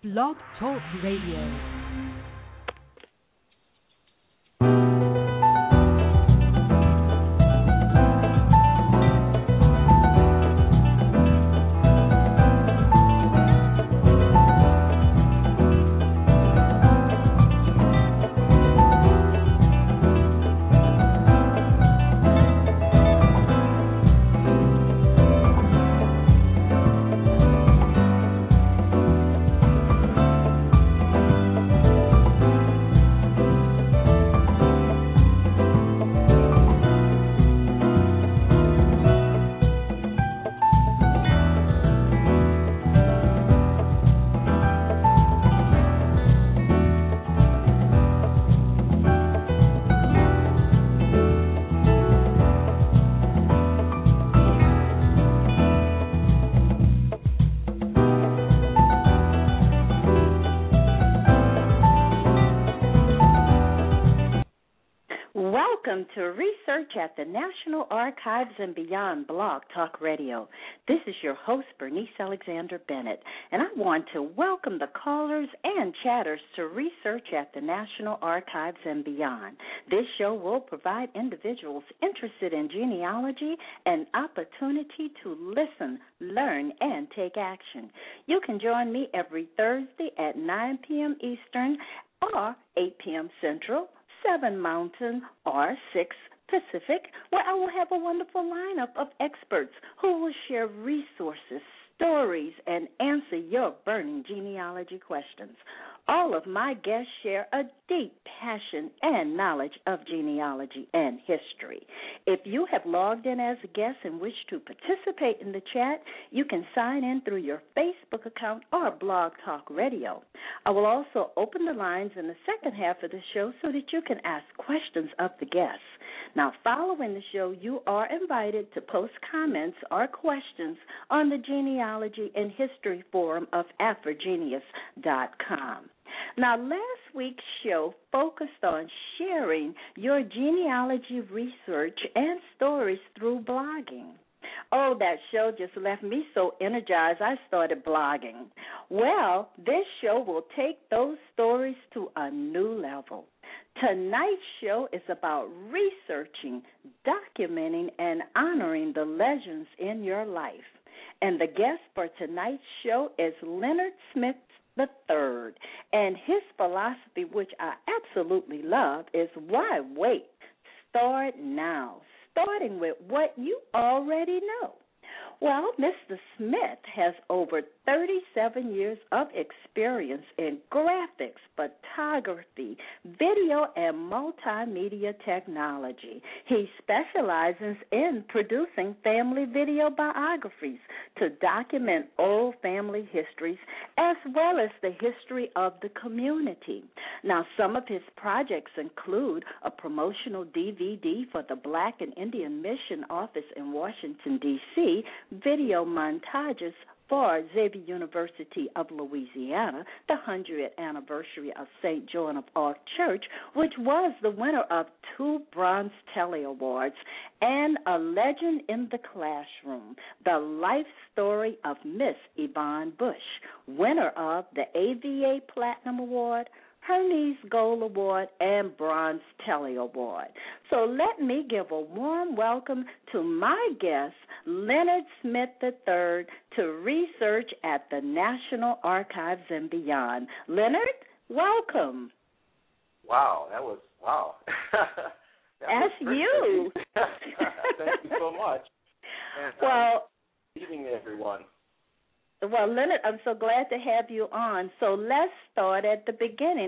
Blog Talk Radio. Welcome to Research at the National Archives and Beyond Blog Talk Radio. This is your host, Bernice Alexander Bennett, and I want to welcome the callers and chatters to Research at the National Archives and Beyond. This show will provide individuals interested in genealogy an opportunity to listen, learn, and take action. You can join me every Thursday at 9 p.m. Eastern or 8 p.m. Central, 7 Mountain, or 6 Pacific, where I will have a wonderful lineup of experts who will share resources, stories, and answer your burning genealogy questions. All of my guests share a deep passion and knowledge of genealogy and history. If you have logged in as a guest and wish to participate in the chat, you can sign in through your Facebook account or Blog Talk Radio. I will also open the lines in the second half of the show so that you can ask questions of the guests. Now, following the show, you are invited to post comments or questions on the Genealogy and History Forum of AfroGenius.com. Now, last week's show focused on sharing your genealogy research and stories through blogging. Oh, that show just left me so energized I started blogging. Well, this show will take those stories to a new level. Tonight's show is about researching, documenting, and honoring the legends in your life. And the guest for tonight's show is Leonard Smith III, and his philosophy, which I absolutely love, is why wait? Start now, starting with what you already know. Well, Mr. Smith has over 37 years of experience in graphics, photography, video, and multimedia technology. He specializes in producing family video biographies to document old family histories as well as the history of the community. Now, some of his projects include a promotional DVD for the Black and Indian Mission Office in Washington, D.C., video montages for Xavier University of Louisiana, the 100th anniversary of St. Joan of Arc Church, which was the winner of 2 Bronze Telly Awards, and A Legend in the Classroom, the life story of Miss Yvonne Bush, winner of the AVA Platinum Award, Hermes Gold Award, and Bronze Telly Award. So let me give a warm welcome to my guest, Leonard Smith III, to Research at the National Archives and Beyond. Leonard, welcome. Wow, that was, wow. That's you. Thank you so much. And, well, good evening, everyone. Well, Leonard, I'm so glad to have you on. So let's start at the beginning.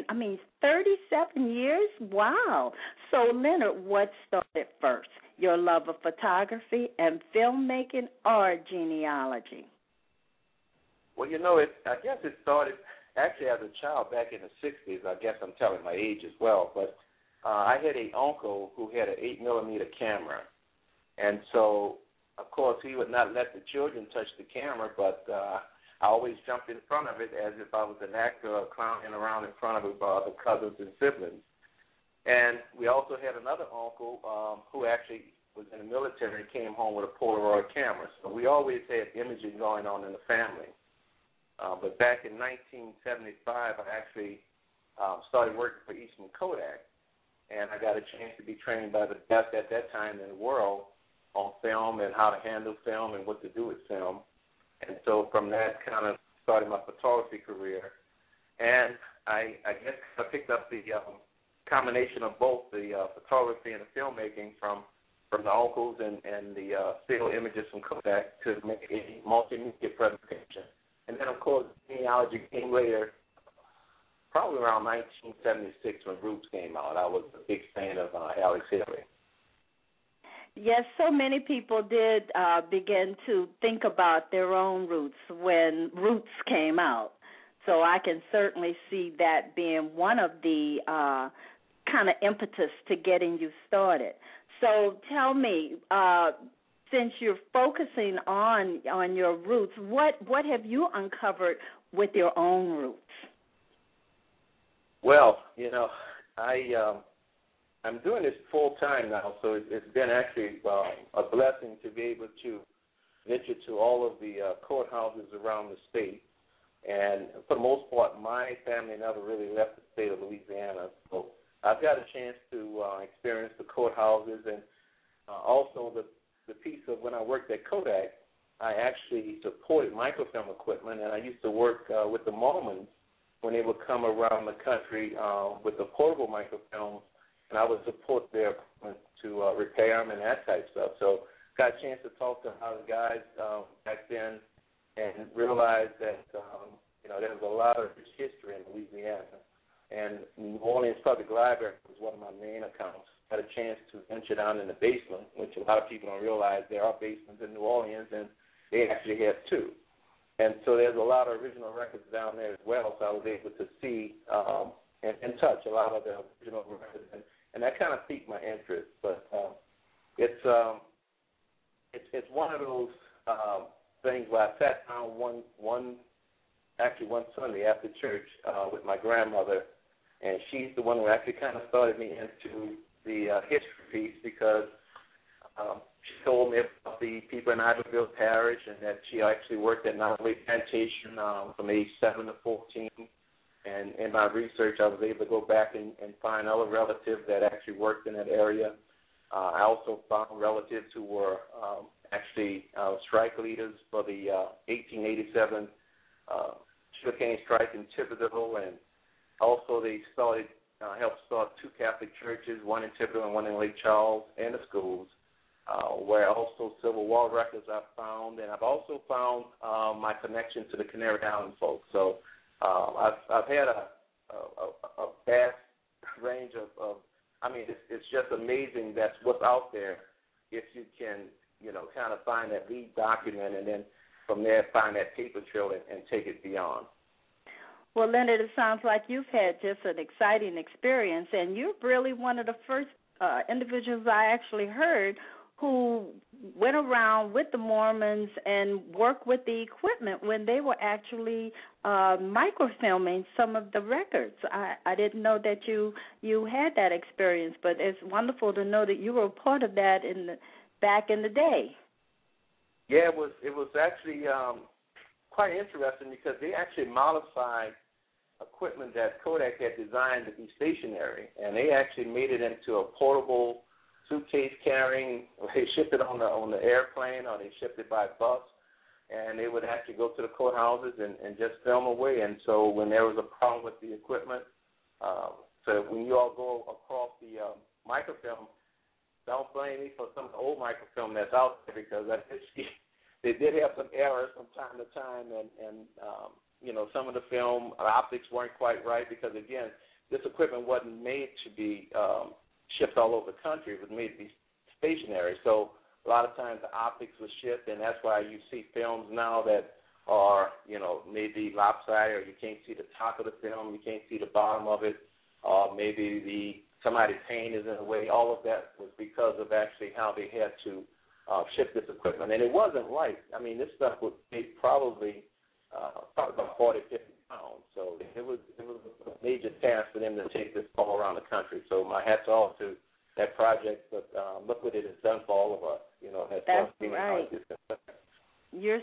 37 years? Wow. So, Leonard, what started first? Your love of photography and filmmaking or genealogy? Well, I guess it started actually as a child back in the 60s. I guess I'm telling my age as well. But I had an uncle who had an 8mm camera. And so, of course, he would not let the children touch the camera, but I always jumped in front of it as if I was an actor or clowning around in front of other cousins and siblings. And we also had another uncle who actually was in the military and came home with a Polaroid camera. So we always had imaging going on in the family. But back in 1975, I actually started working for Eastman Kodak, and I got a chance to be trained by the best at that time in the world on film and how to handle film and what to do with film. And so from that kind of started my photography career. And I guess I picked up the combination of both the photography and the filmmaking from the uncles and the still images from Kodak to make a multimedia presentation. And then, of course, genealogy came later, probably around 1976 when Roots came out. I was a big fan of Alex Haley. Yes, so many people did begin to think about their own roots when Roots came out. So I can certainly see that being one of the kind of impetus to getting you started. So tell me, since you're focusing on your roots, what have you uncovered with your own roots? Well, I'm doing this full time now, so it's been actually a blessing to be able to venture to all of the courthouses around the state. And for the most part, my family never really left the state of Louisiana, so I've got a chance to experience the courthouses and also the piece of when I worked at Kodak, I actually supported microfilm equipment, and I used to work with the Mormons when they would come around the country with the portable microfilms, and I would support their equipment to repair them and that type of stuff. So got a chance to talk to a lot of guys back then and realized that, there was a lot of rich history in Louisiana. And New Orleans Public Library was one of my main accounts. Had a chance to venture down in the basement, which a lot of people don't realize there are basements in New Orleans, and they actually have two. And so there's a lot of original records down there as well, so I was able to see and touch a lot of the original records, and that kind of piqued my interest. But it's one of those things where I sat down one Sunday after church with my grandmother, and she's the one who actually kind of started me into the history piece because she told me about the people in Iberville Parish and that she actually worked at Nottoway Plantation from age 7 to 14. And in my research, I was able to go back and find other relatives that actually worked in that area. I also found relatives who were actually strike leaders for the 1887 sugarcane strike in Thibodaux, and also they helped start two Catholic churches, one in Thibodaux and one in Lake Charles, and the schools, where also Civil War records I've found, and I've also found my connection to the Canary Island folks. So I've had a vast range of it's just amazing that's what's out there if you can, kind of find that lead document and then from there find that paper trail and take it beyond. Well, Leonard, it sounds like you've had just an exciting experience, and you're really one of the first individuals I actually heard who went around with the Mormons and worked with the equipment when they were actually microfilming some of the records. I didn't know that you had that experience, but it's wonderful to know that you were a part of that back in the day. Yeah, it was actually quite interesting because they actually modified equipment that Kodak had designed to be stationary, and they actually made it into a portable suitcase carrying. They shipped it on the airplane, or they shipped it by bus, and they would actually go to the courthouses and just film away. And so when there was a problem with the equipment, so when you all go across the microfilm, don't blame me for some of the old microfilm that's out there because they did have some errors from time to time, and some of the film optics weren't quite right because, again, this equipment wasn't made to be shipped all over the country. It was made to be stationary. So a lot of times the optics was shipped, and that's why you see films now that are, maybe lopsided, or you can't see the top of the film, you can't see the bottom of it, or maybe somebody's hand is in the way. All of that was because of actually how they had to ship this equipment. And it wasn't light. I mean, this stuff would take probably about 40, 50 pounds. So it was a major task for them to take this all around the country. So my hat's off to that project, but look what it has done for all of us. That's right. You're so right.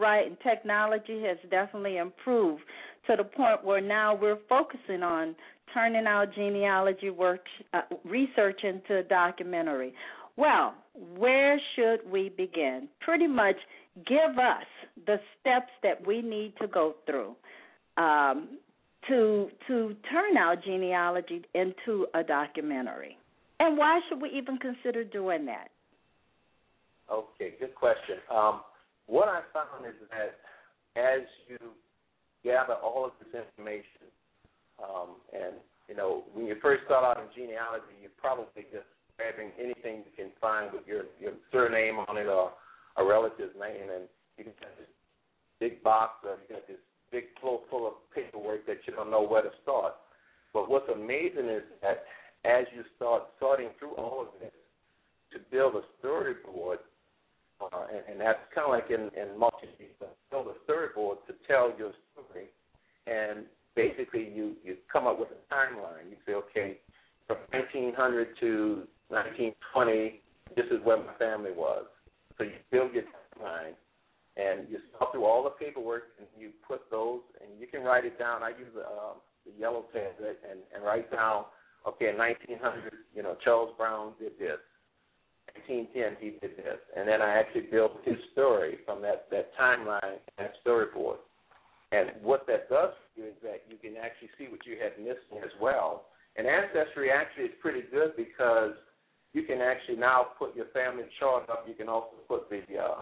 right, and technology has definitely improved to the point where now we're focusing on turning our genealogy work research into a documentary. Well, where should we begin? Pretty much give us the steps that we need to go through to turn our genealogy into a documentary. And why should we even consider doing that? Okay, good question. What I found is that as you gather all of this information, and, you know, when you first start out in genealogy, you're probably just grabbing anything you can find with your surname on it or a relative's name, and you can get this big box or you got this big flow full of paperwork that you don't know where to start. But what's amazing is that as you start sorting through all of this to build a storyboard, and that's kind of like in multimedia, build a storyboard to tell your story, and basically you come up with a timeline. You say, okay, from 1900 to 1920, this is where my family was. So you build your timeline, and you sort through all the paperwork, and you put those, and you can write it down. I use the yellow pen and write down, okay, in 1900, you know, Charles Brown did this. 1910, he did this. And then I actually built his story from that timeline, that storyboard. And what that does for you is that you can actually see what you had missing as well. And Ancestry actually is pretty good because you can actually now put your family chart up. You can also put the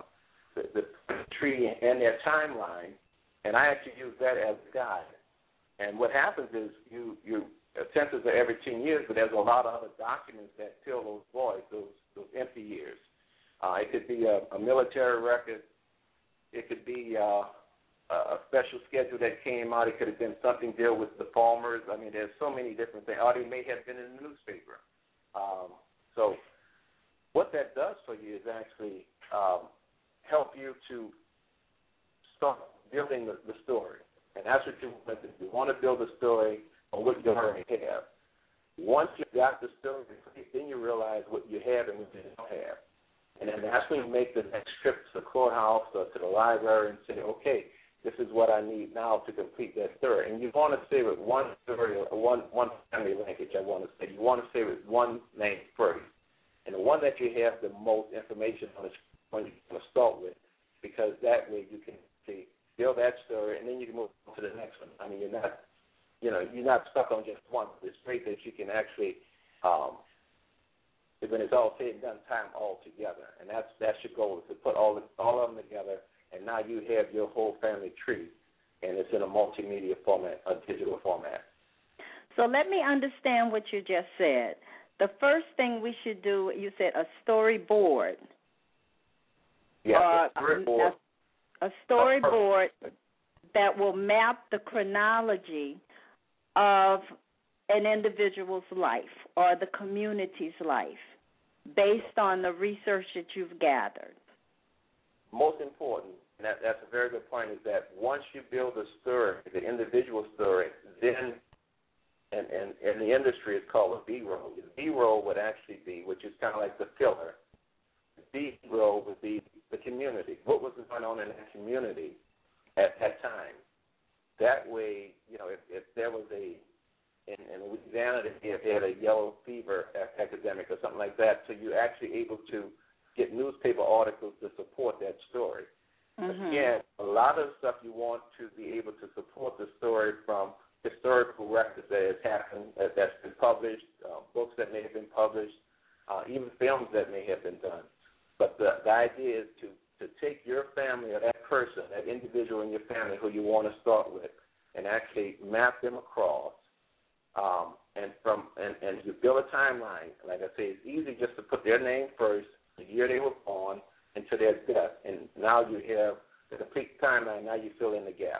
tree and their timeline, and I actually use that as a guide. And what happens is you census are every 10 years, but there's a lot of other documents that fill those voids, those empty years. It could be a military record. It could be a special schedule that came out. It could have been something deal with the Palmers. I mean, there's so many different things. Or they may have been in the newspaper. So what that does for you is actually help you to start building the story. And that's what you want to do. You want to build a story on what you already have. Once you got the story, then you realize what you have and what you don't have. And then that's when you make the next trip to the courthouse or to the library and say, okay, this is what I need now to complete that story. And you want to say with one story or one family linkage, I want to say. You want to say with one name first. And the one that you have the most information on is one you're going to start with, because that way you can build that story, and then you can move on to the next one. I mean, you're not stuck on just one. It's great that you can actually, when it's all said and done, time all together. And that's your goal, is to put all of them together, and now you have your whole family tree, and it's in a multimedia format, a digital format. So let me understand what you just said. The first thing we should do, you said a storyboard. Yeah, a storyboard that will map the chronology of an individual's life or the community's life based on the research that you've gathered. Most important, and that's a very good point, is that once you build a story, the individual story, then, and in the industry it's called a B-roll. The B-roll would actually be, which is kind of like the filler. The B-roll would be the community. What was going on in that community at that time? That way, if there was in Louisiana, if they had a yellow fever epidemic or something like that, so you're actually able to get newspaper articles to support that story. Mm-hmm. Again, a lot of stuff you want to be able to support the story from historical records that has happened, that's been published, books that may have been published, even films that may have been done. But the idea is to take your family or that person, that individual in your family who you want to start with, and actually map them across, and you build a timeline. Like I say, it's easy just to put their name first, the year they were born, and to their death, and now you have the complete timeline. Now you fill in the gaps.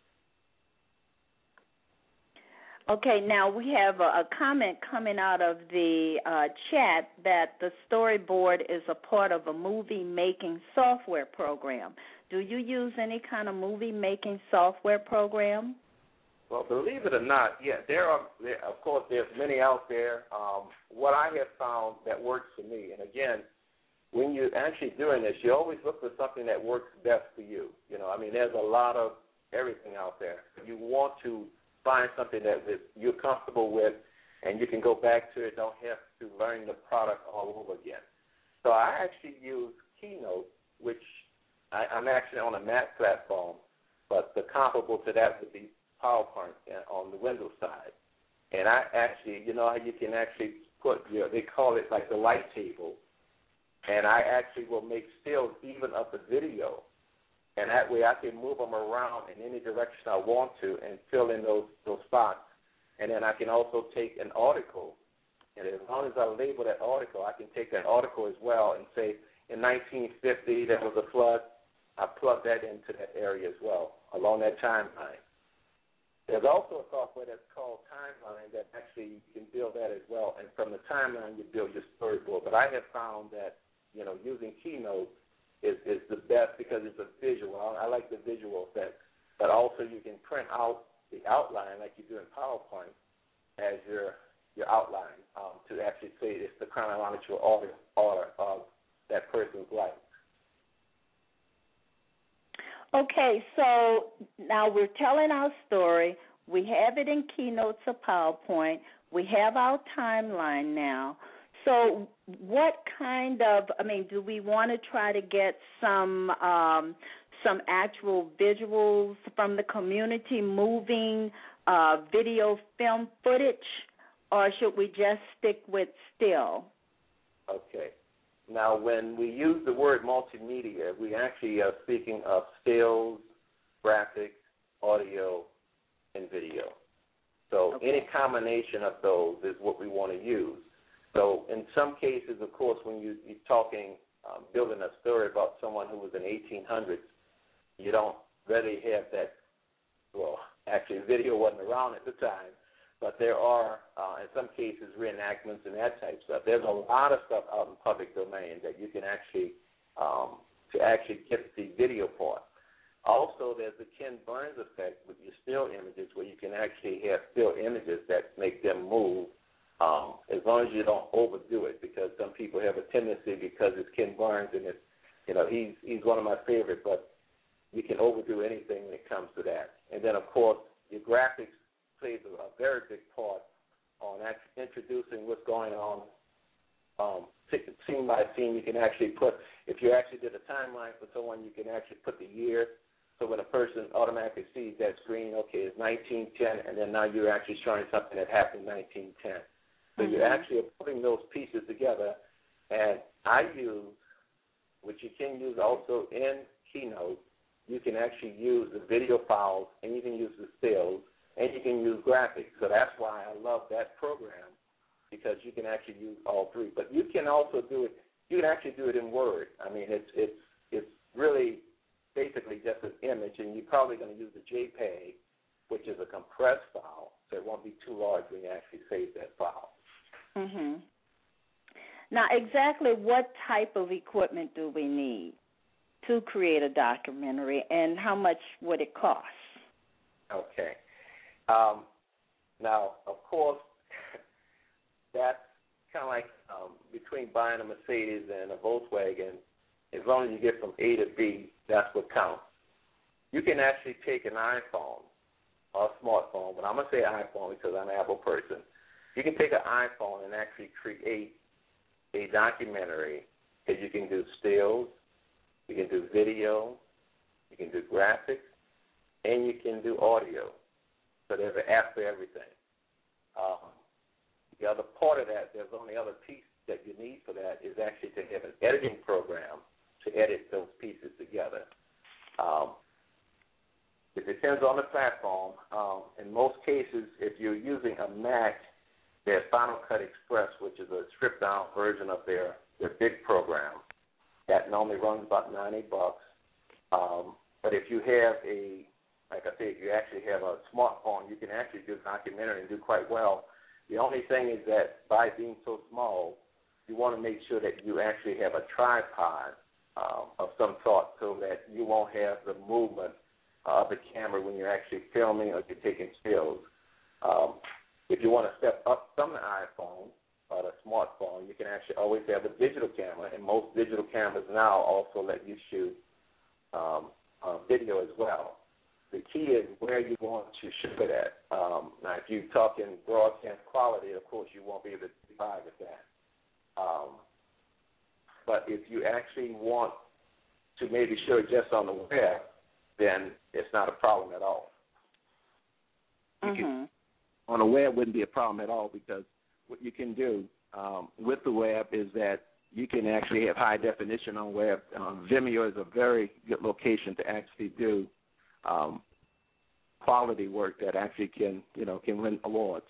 Okay, now we have a comment coming out of the chat that the storyboard is a part of a movie-making software program. Do you use any kind of movie-making software program? Well, believe it or not, yeah, of course, there's many out there. What I have found that works for me, and again, when you're actually doing this, you always look for something that works best for you. You know, I mean, there's a lot of everything out there. You want to find something that you're comfortable with, and you can go back to it, don't have to learn the product all over again. So I actually use Keynote, which I'm actually on a Mac platform, but the comparable to that would be PowerPoint on the Windows side. And I actually, you know how you can actually put they call it like the light table, and I actually will make stills even of the video, and that way I can move them around in any direction I want to and fill in those spots. And then I can also take an article, and as long as I label that article, I can take that article as well and say, in 1950 there was a flood. I plug that into that area as well, along that timeline. There's also a software that's called Timeline that actually you can build that as well, and from the timeline you build your storyboard. But I have found that, you know, using Keynote is the best because it's a visual. I like the visual effect, but also you can print out the outline like you do in PowerPoint as your outline to actually say it's the chronological order of that person's life. Okay, so now we're telling our story. We have it in Keynotes or PowerPoint. We have our timeline now. So what kind of, do we want to try to get some actual visuals from the community, moving video film footage, or should we just stick with still? Okay. Now, when we use the word multimedia, we actually are speaking of stills, graphics, audio, and video. So any combination of those is what we want to use. So in some cases, of course, when you're talking, building a story about someone who was in the 1800s, you don't really have that. Well, actually, video wasn't around at the time. But there are, in some cases, reenactments and that type of stuff. There's a lot of stuff out in public domain that you can actually, to actually get the video part. Also, there's the Ken Burns effect with your still images, where you can actually have still images that make them move, as long as you don't overdo it, because some people have a tendency, because it's Ken Burns and it's, you know, he's one of my favorites, but you can overdo anything when it comes to that. And then, of course, your graphics plays a very big part on actually introducing what's going on, scene by scene. You can actually put, if you actually did a timeline for someone, you can actually put the year, so when a person automatically sees that screen, okay, it's 1910, and then now you're actually showing something that happened in 1910. So you're actually putting those pieces together, and I use, which you can use also in Keynote, you can actually use the video files, and you can use the stills, and you can use graphics. So that's why I love that program, because you can actually use all three. But you can also do it. You can actually do it in Word. I mean, it's really basically just an image, and you're probably going to use the JPEG, which is a compressed file, so it won't be too large when you actually save that file. Mm-hmm. Now, exactly what type of equipment do we need to create a documentary, and how much would it cost? Okay. Now, of course, that's kind of like between buying a Mercedes and a Volkswagen, as long as you get from A to B, that's what counts. You can actually take an iPhone or a smartphone, but I'm going to say iPhone because I'm an Apple person. You can take an iPhone and actually create a documentary, because you can do stills, you can do video, you can do graphics, and you can do audio. So there's an app for everything. The other part of that, there's only other piece that you need for that is actually to have an editing program to edit those pieces together. It depends on the platform. In most cases, if you're using a Mac, there's Final Cut Express, which is a stripped-down version of their big program. That normally runs about $90. But if you have like I said, if you actually have a smartphone, you can actually do a documentary and do quite well. The only thing is that by being so small, you want to make sure that you actually have a tripod of some sort, so that you won't have the movement of the camera when you're actually filming or you're taking stills. If you want to step up from the iPhone or the smartphone, you can actually always have a digital camera, and most digital cameras now also let you shoot video as well. The key is where you want to shoot it at. Now, if you're talking broadcast quality, of course, you won't be able to get by with that. But if you actually want to maybe show it just on the web, then it's not a problem at all. Mm-hmm. On the web wouldn't be a problem at all, because what you can do with the web is that you can actually have high definition on web. Vimeo is a very good location to actually do quality work that actually can win awards.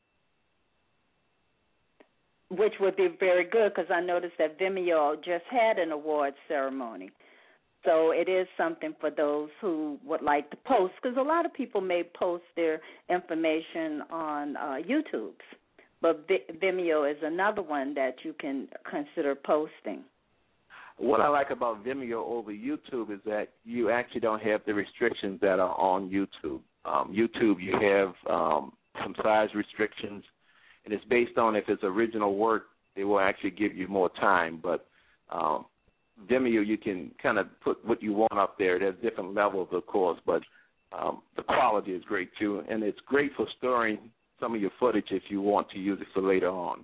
Which would be very good, because I noticed that Vimeo just had an awards ceremony. So it is something for those who would like to post, because a lot of people may post their information on YouTube, but Vimeo is another one that you can consider posting. What I like about Vimeo over YouTube is that you actually don't have the restrictions that are on YouTube. YouTube, you have some size restrictions, and it's based on if it's original work, they will actually give you more time. But Vimeo, you can kind of put what you want up there. There's different levels, of course, but the quality is great, too. And it's great for storing some of your footage if you want to use it for later on.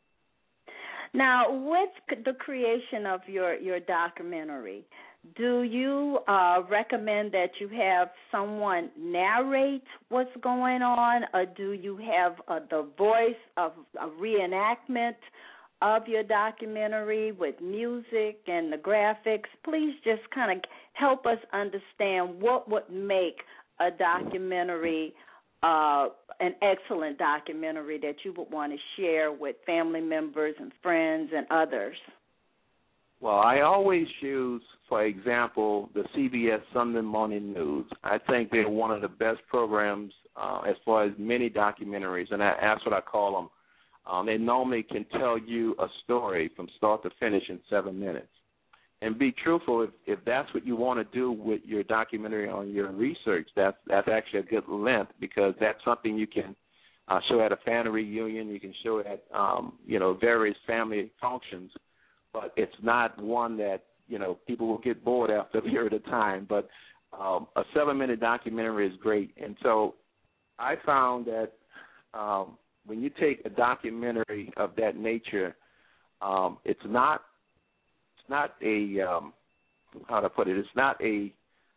Now, with the creation of your documentary, do you recommend that you have someone narrate what's going on, or do you have the voice of a reenactment of your documentary with music and the graphics? Please just kind of help us understand what would make a documentary an excellent documentary that you would want to share with family members and friends and others. Well, I always use, for example, the CBS Sunday Morning News. I think they're one of the best programs as far as many documentaries, and that's what I call them. They normally can tell you a story from start to finish in 7 minutes. And be truthful, if that's what you want to do with your documentary on your research, that's actually a good length, because that's something you can show at a family reunion. You can show it at various family functions, but it's not one that people will get bored after a period of time. But a 7-minute documentary is great, and so I found that when you take a documentary of that nature, it's not a how to put it. It's not a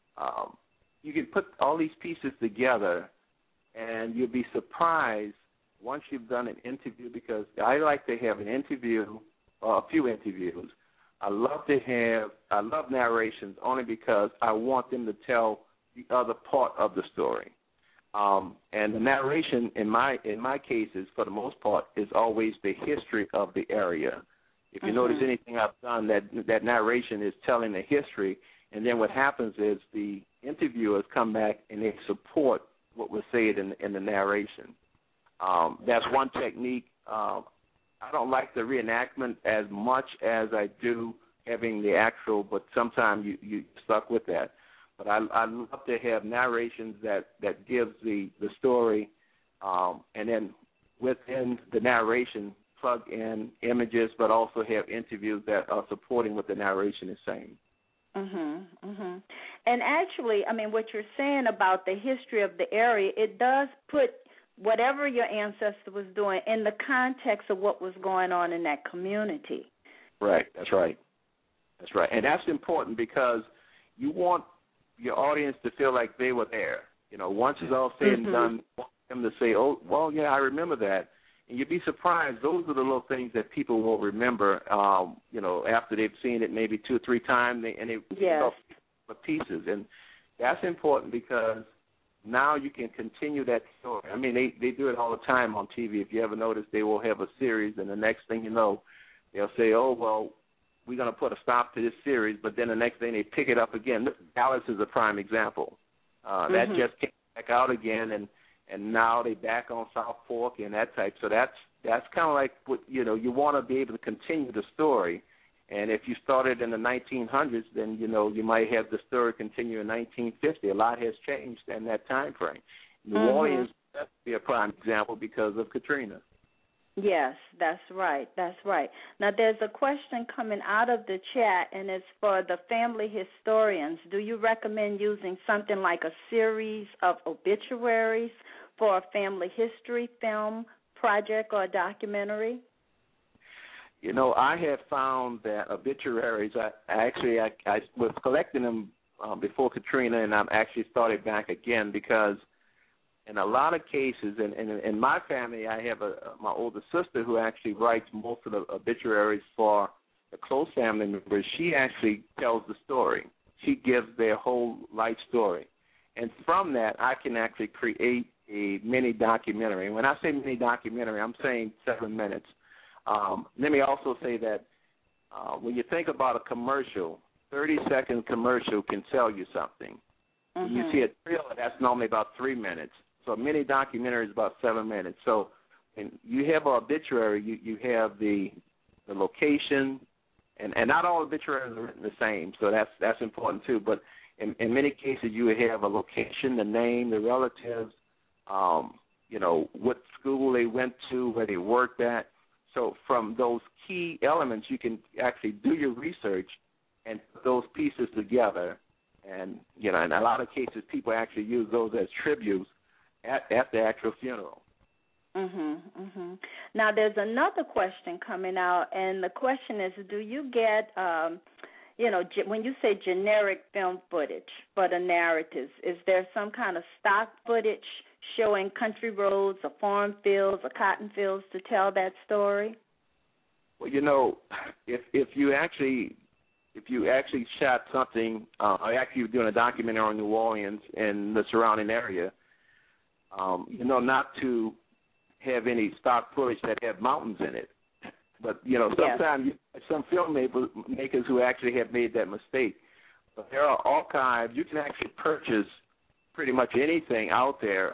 you can put all these pieces together, and you'll be surprised once you've done an interview, because I like to have an interview or a few interviews. I love narrations only because I want them to tell the other part of the story. And the narration in my cases, for the most part, is always the history of the area. If you notice anything I've done, that narration is telling the history, and then what happens is the interviewers come back and they support what was said in the narration. That's one technique. I don't like the reenactment as much as I do having the actual, but sometimes you stuck with that. But I love to have narrations that gives the story, and then within the narration, plug in images, but also have interviews that are supporting what the narration is saying. And actually, I mean, what you're saying about the history of the area, it does put whatever your ancestor was doing in the context of what was going on in that community. Right, that's right. That's right. And that's important, because you want your audience to feel like they were there. Once it's all said and done, you want them to say, oh, well, yeah, I remember that. And you'd be surprised. Those are the little things that people will remember, after they've seen it maybe 2 or 3 times, and they the pieces. And that's important, because now you can continue that story. I mean, they do it all the time on TV. If you ever notice, they will have a series, and the next thing you know, they'll say, oh, well, we're going to put a stop to this series, but then the next thing they pick it up again. Dallas is a prime example. That just came back out again, and now they back on South Fork and that type. So that's kind of like what, you want to be able to continue the story. And if you started in the 1900s, then, you might have the story continue in 1950. A lot has changed in that time frame. New Orleans, that would be a prime example because of Katrina. Yes, that's right. That's right. Now, there's a question coming out of the chat, and it's for the family historians. Do you recommend using something like a series of obituaries for a family history film project or documentary? You know, I have found that obituaries, I was collecting them before Katrina, and I've actually started back again because in a lot of cases, and in my family, I have my older sister who actually writes most of the obituaries for the close family members. She actually tells the story. She gives their whole life story. And from that, I can actually create a mini documentary. And when I say mini documentary, I'm saying 7 minutes. Let me also say that when you think about a commercial, 30-second commercial can sell you something. Mm-hmm. When you see a trailer, that's normally about 3 minutes. So a mini documentary is about 7 minutes. So when you have an obituary, you have the location, and not all obituaries are written the same, so that's important too. But in many cases, you have a location, the name, the relatives, what school they went to, where they worked at. So from those key elements, you can actually do your research and put those pieces together. And, in a lot of cases, people actually use those as tributes at the actual funeral. Now, there's another question coming out, and the question is, do you get, when you say generic film footage for the narratives, is there some kind of stock footage showing country roads or farm fields or cotton fields to tell that story? Well, if you actually shot something, or actually you're doing a documentary on New Orleans and the surrounding area, not to have any stock footage that have mountains in it. But, sometimes some filmmakers who actually have made that mistake. But there are archives. You can actually purchase pretty much anything out there.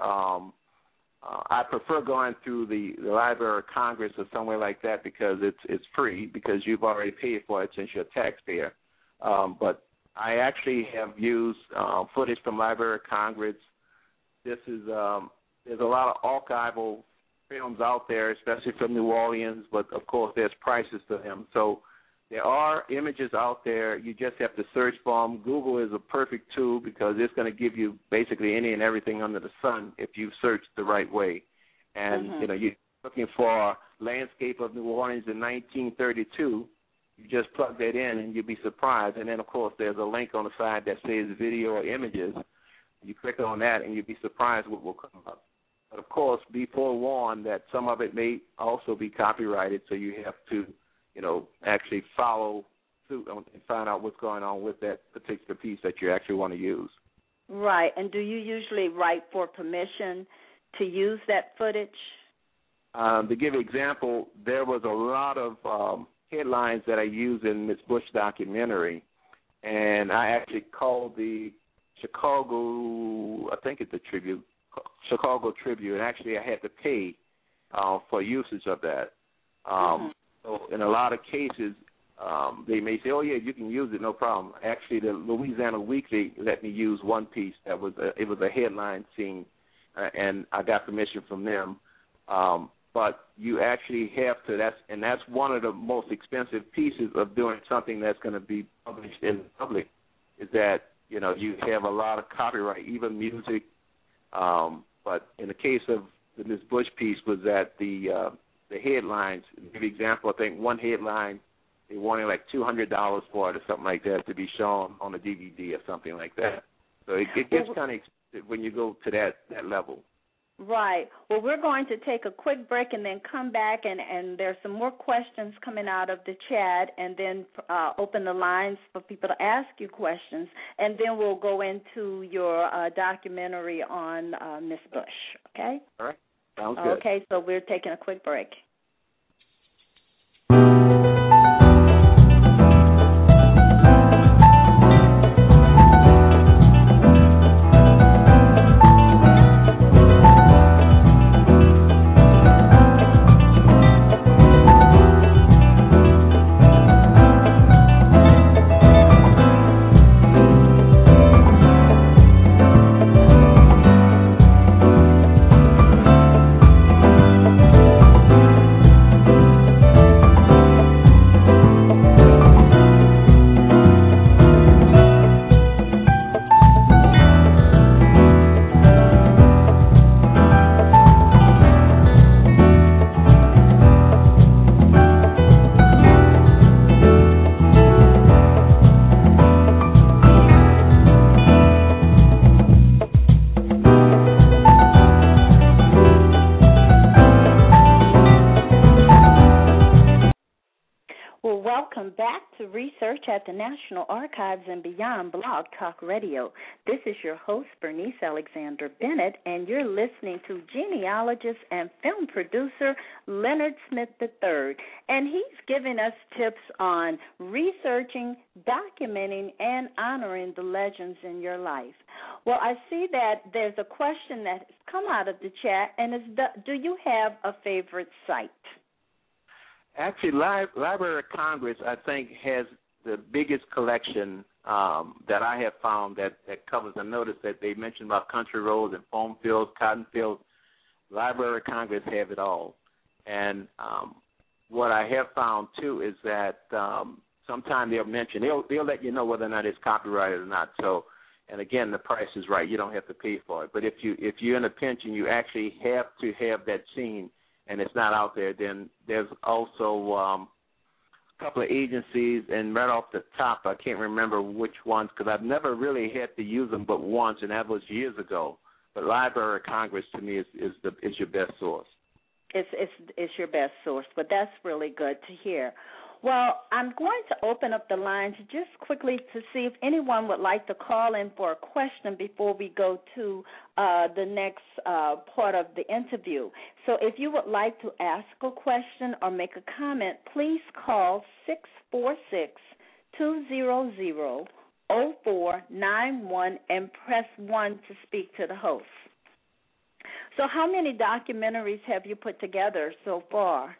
I prefer going through the Library of Congress or somewhere like that because it's free because you've already paid for it since you're a taxpayer. But I actually have used footage from Library of Congress. There's a lot of archival films out there, especially from New Orleans, but of course there's prices to them. So there are images out there. You just have to search for them. Google is a perfect tool because it's going to give you basically any and everything under the sun if you search the right way. And, you're looking for a landscape of New Orleans in 1932. You just plug that in and you'll be surprised. And then, of course, there's a link on the side that says video or images. You click on that and you'll be surprised what will come up. But, of course, be forewarned that some of it may also be copyrighted, so you have to, actually follow suit and find out what's going on with that particular piece that you actually want to use. Right. And do you usually write for permission to use that footage? To give an example, there was a lot of headlines that I used in Miss Bush documentary, and I actually called the Chicago, I think it's a Tribune, Chicago Tribune, and actually I had to pay for usage of that. So in a lot of cases, they may say, oh, yeah, you can use it, no problem. Actually, the Louisiana Weekly let me use one piece. It was a headline scene, and I got permission from them. But you actually have to, that's one of the most expensive pieces of doing something that's going to be published in the public, is that, you have a lot of copyright, even music. But in the case of the Miss Bush piece was that the headlines, to give you an example, I think one headline, they wanted like $200 for it or something like that to be shown on a DVD or something like that. So it gets kind of expensive when you go to that level. Right. Well, we're going to take a quick break and then come back, and there's some more questions coming out of the chat, and then open the lines for people to ask you questions, and then we'll go into your documentary on Miss Bush, okay? All right. Sounds good. Okay, so we're taking a quick break. welcome back to Research at the National Archives and Beyond Blog Talk Radio. This is your host, Bernice Alexander Bennett, and you're listening to genealogist and film producer Leonard Smith III. And he's giving us tips on researching, documenting, and honoring the legends in your life. Well, I see that there's a question that has come out of the chat, and it's, do you have a favorite site? Actually, Library of Congress, I think, has the biggest collection that I have found that covers. I noticed that they mentioned about country roads and foam fields, cotton fields. Library of Congress have it all. And what I have found, too, is that sometimes they'll mention, they'll let you know whether or not it's copyrighted or not. So, and again, the price is right. You don't have to pay for it. But if you're in a pinch and you actually have to have that scene, and it's not out there, then there's also a couple of agencies, and right off the top, I can't remember which ones because I've never really had to use them but once, and that was years ago. But Library of Congress, to me, is your best source. It's your best source, but that's really good to hear. Well, I'm going to open up the lines just quickly to see if anyone would like to call in for a question before we go to the next part of the interview. So if you would like to ask a question or make a comment, please call 646-200-0491 and press 1 to speak to the host. So how many documentaries have you put together so far?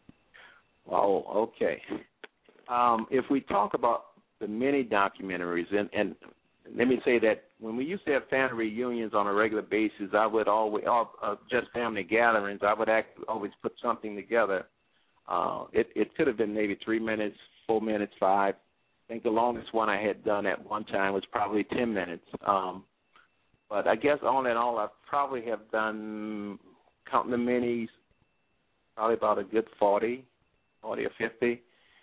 Oh, okay. If we talk about the many documentaries, and let me say that when we used to have family reunions on a regular basis, I would always, just family gatherings, I would always put something together. It could have been maybe 3 minutes, 4 minutes, 5. I think the longest one I had done at one time was probably 10 minutes. But I guess all in all, I probably have done, counting the minis, probably about a good 40 or 50,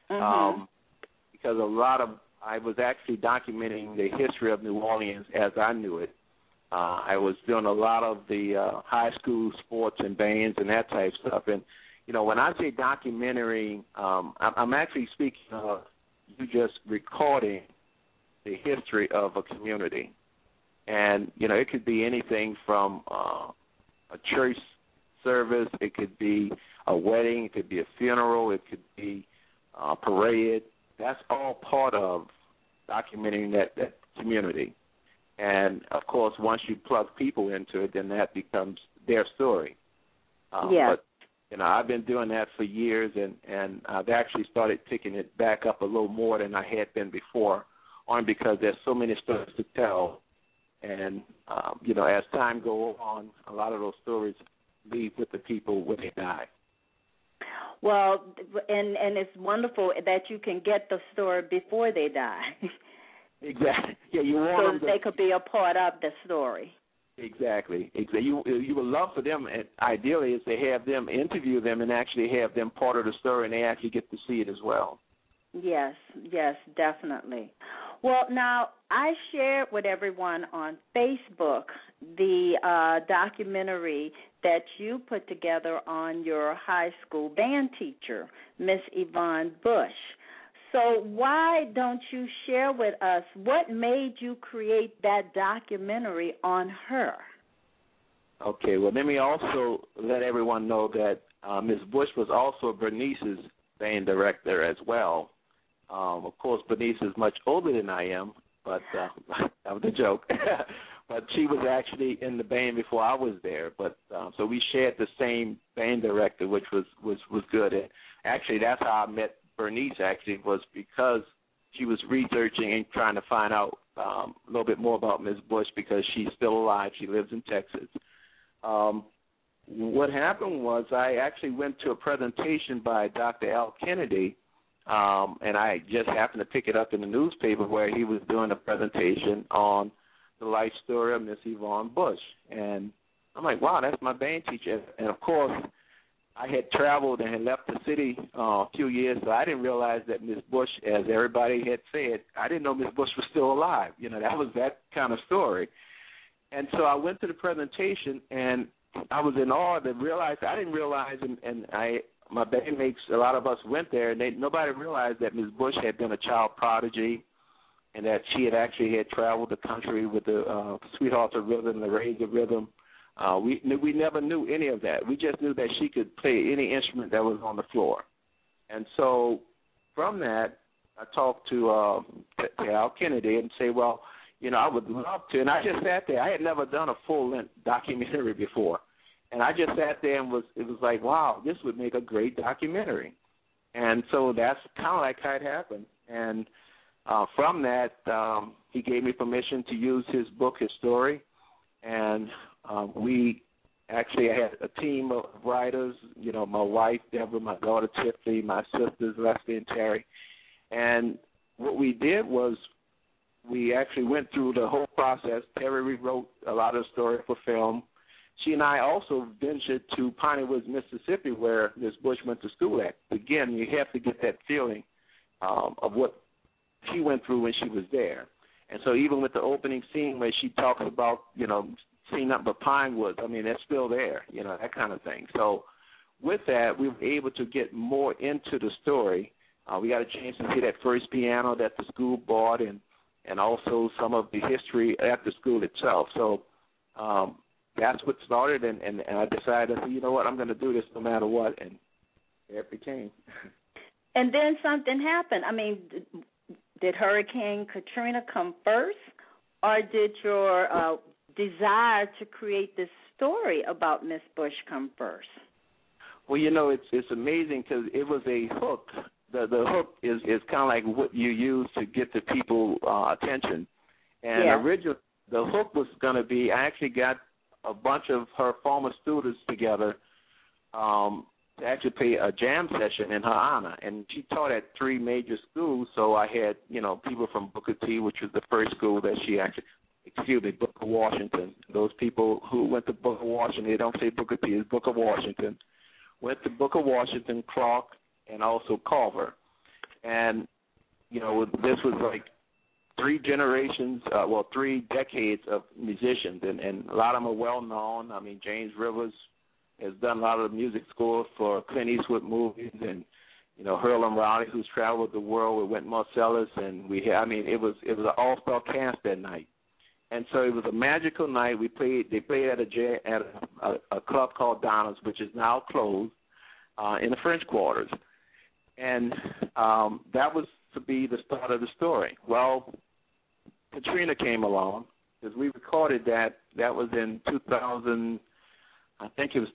because I was actually documenting the history of New Orleans as I knew it. I was doing a lot of the high school sports and bands and that type of stuff. And, you know, when I say documentary, I'm actually speaking of you just recording the history of a community. And, you know, it could be anything from a church service, it could be a wedding, it could be a funeral, it could be a parade. That's all part of documenting that community. And, of course, once you plug people into it, then that becomes their story. But, you know, I've been doing that for years, and I've actually started picking it back up a little more than I had been before, only because there's so many stories to tell. And, you know, as time goes on, a lot of those stories leave with the people when they die. Well, and it's wonderful that you can get the story before they die. Exactly. Yeah, you want so they could be a part of the story. Exactly. You would love for them, and ideally, is to have them interview them and actually have them part of the story, and they actually get to see it as well. Yes, definitely. Well, now, I shared with everyone on Facebook the documentary that you put together on your high school band teacher, Miss Yvonne Bush. So why don't you share with us what made you create that documentary on her? Okay, well, let me also let everyone know that Ms. Bush was also Bernice's band director as well. Of course, Bernice is much older than I am, but that was a joke. But she was actually in the band before I was there. But so we shared the same band director, which was good. And actually, that's how I met Bernice. Actually, was because she was researching and trying to find out a little bit more about Ms. Bush because she's still alive. She lives in Texas. What happened was I actually went to a presentation by Dr. Al Kennedy. And I just happened to pick it up in the newspaper where he was doing a presentation on the life story of Miss Yvonne Bush. And I'm like, wow, that's my band teacher. And, of course, I had traveled and had left the city a few years, so I didn't realize that Miss Bush, as everybody had said, I didn't know Miss Bush was still alive. You know, that was that kind of story. And so I went to the presentation, and I was in awe to realize, I didn't realize, and my bandmates, a lot of us went there, and nobody realized that Ms. Bush had been a child prodigy, and that she had actually traveled the country with the Sweethearts of Rhythm, the Rage of Rhythm. We never knew any of that. We just knew that she could play any instrument that was on the floor. And so from that, I talked to Al Kennedy and say, well, I would love to. And I just sat there. I had never done a full-length documentary before. And I just sat there and it was like, wow, this would make a great documentary. And so that's kind of like how it happened. And from that, he gave me permission to use his book, his story. And we actually had a team of writers, my wife, Deborah, my daughter, Tiffany, my sisters, Leslie and Terry. And what we did was we actually went through the whole process. Terry rewrote a lot of the story for film. She and I also ventured to Piney Woods, Mississippi, where Ms. Bush went to school at. Again, you have to get that feeling of what she went through when she was there. And so even with the opening scene where she talks about, seeing nothing but pine woods, I mean, that's still there, that kind of thing. So with that, we were able to get more into the story. We got a chance to see that first piano that the school bought and also some of the history at the school itself. So that's what started, and I decided, you know what, I'm going to do this no matter what, and there it became. And then something happened. I mean, did Hurricane Katrina come first, or did your desire to create this story about Miss Bush come first? Well, it's amazing because it was a hook. The hook is kind of like what you use to get the people attention. And originally, the hook was going to be, I actually got a bunch of her former students together to actually play a jam session in her honor. And she taught at 3 major schools, so I had, people from Booker T, which was the first school that she actually, Booker Washington. Those people who went to Booker Washington, they don't say Booker T, it's Booker Washington. Went to Booker Washington, Clark, and also Culver. And, this was like 3 generations, 3 decades of musicians, and a lot of them are well-known. I mean, James Rivers has done a lot of the music scores for Clint Eastwood movies, and, Herlin Riley, who's traveled the world with Wynton Marsalis, and it was an all-star cast that night. And so it was a magical night. They played at a club called Donna's, which is now closed, in the French Quarters. And that was to be the start of the story. Well, Katrina came along, because we recorded that. That was in 2000, I think it was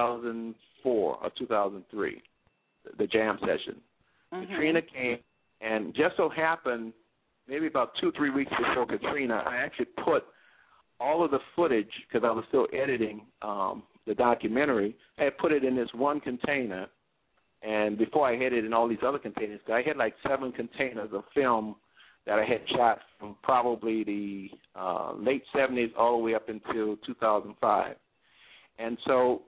2004 or 2003, the jam session. Mm-hmm. Katrina came, and just so happened, maybe about 2-3 weeks before Katrina, I actually put all of the footage, because I was still editing the documentary, I had put it in this one container. And before I had it in all these other containers, I had like 7 containers of film that I had shot from probably the late 70s all the way up until 2005. And so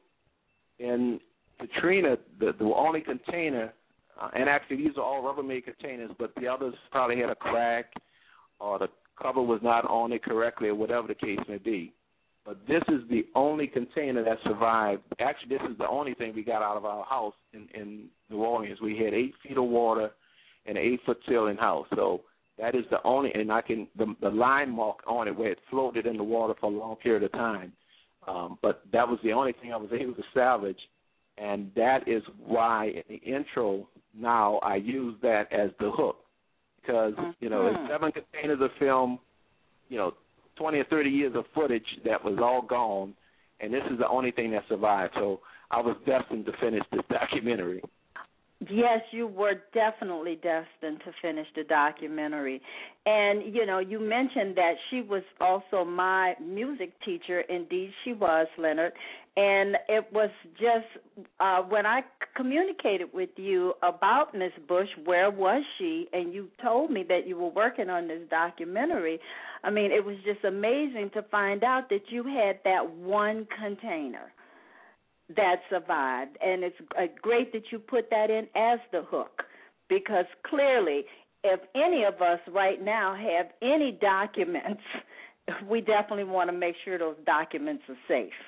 in Katrina, the only container, and actually these are all Rubbermaid containers, but the others probably had a crack or the cover was not on it correctly or whatever the case may be. But this is the only container that survived. Actually, this is the only thing we got out of our house in New Orleans. We had 8 feet of water and an 8-foot ceiling house. So that is the only, and the line mark on it where it floated in the water for a long period of time. But that was the only thing I was able to salvage. And that is why in the intro now I use that as the hook. Because, it's 7 containers of film, 20 or 30 years of footage that was all gone, and this is the only thing that survived. So I was destined to finish this documentary. Yes, you were definitely destined to finish the documentary. And, you mentioned that she was also my music teacher. Indeed, she was, Leonard. And it was just when I communicated with you about Miss Bush, where was she, and you told me that you were working on this documentary, I mean, it was just amazing to find out that you had that one container that survived. And it's great that you put that in as the hook, because clearly if any of us right now have any documents, we definitely want to make sure those documents are safe,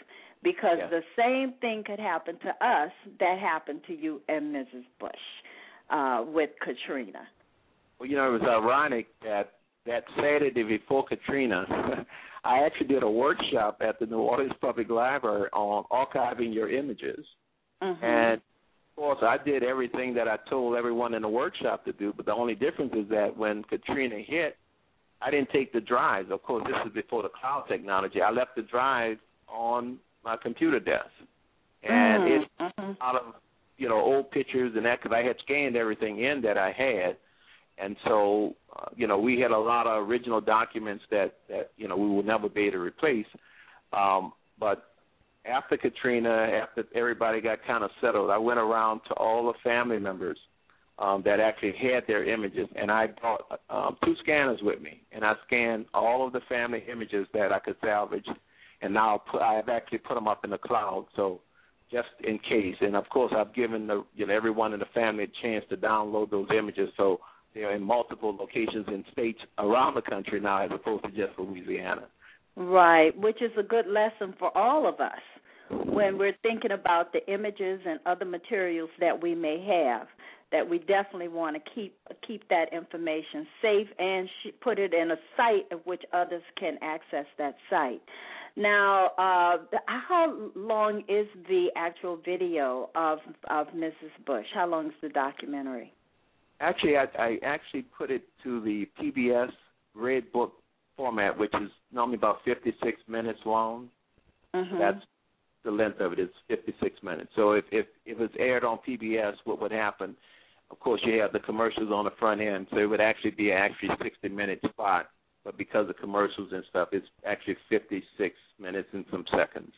because the same thing could happen to us that happened to you and Mrs. Bush with Katrina. Well, you know, it was ironic that Saturday before Katrina, I actually did a workshop at the New Orleans Public Library on archiving your images. Mm-hmm. And, of course, I did everything that I told everyone in the workshop to do, but the only difference is that when Katrina hit, I didn't take the drives. Of course, this is before the cloud technology. I left the drive on my computer desk. And it's a lot of, you know, old pictures and that, because I had scanned everything in that I had. And so, you know, we had a lot of original documents that you know, we will never be able to replace. But after Katrina, after everybody got kind of settled, I went around to all the family members that actually had their images, and I brought 2 scanners with me, and I scanned all of the family images that I could salvage, and now I've actually put them up in the cloud, so just in case. And, of course, I've given everyone in the family a chance to download those images, so they're in multiple locations in states around the country now as opposed to just Louisiana. Right, which is a good lesson for all of us when we're thinking about the images and other materials that we may have, that we definitely want to keep that information safe and put it in a site of which others can access that site. Now, how long is the actual video of Mrs. Bush? How long is the documentary? Actually, I actually put it to the PBS Red Book format, which is normally about 56 minutes long. Mm-hmm. That's the length of it. It's 56 minutes. So if it's aired on PBS, what would happen? Of course, you have the commercials on the front end, so it would actually be 60-minute spot. But because of commercials and stuff, it's actually 56 minutes and some seconds.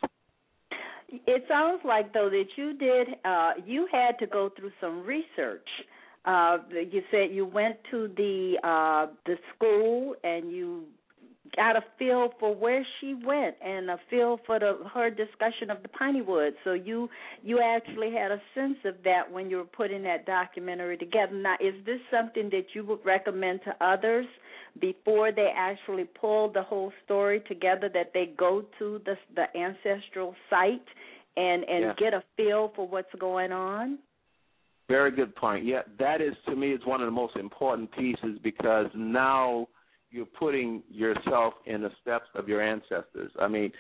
It sounds like, though, that you had to go through some research. You said you went to the school and you got a feel for where she went and a feel for her discussion of the Piney Woods. So you actually had a sense of that when you were putting that documentary together. Now, is this something that you would recommend to others before they actually pull the whole story together, that they go to the ancestral site and get a feel for what's going on? Very good point. Yeah, that is, to me, is one of the most important pieces, because now you're putting yourself in the steps of your ancestors. I mean,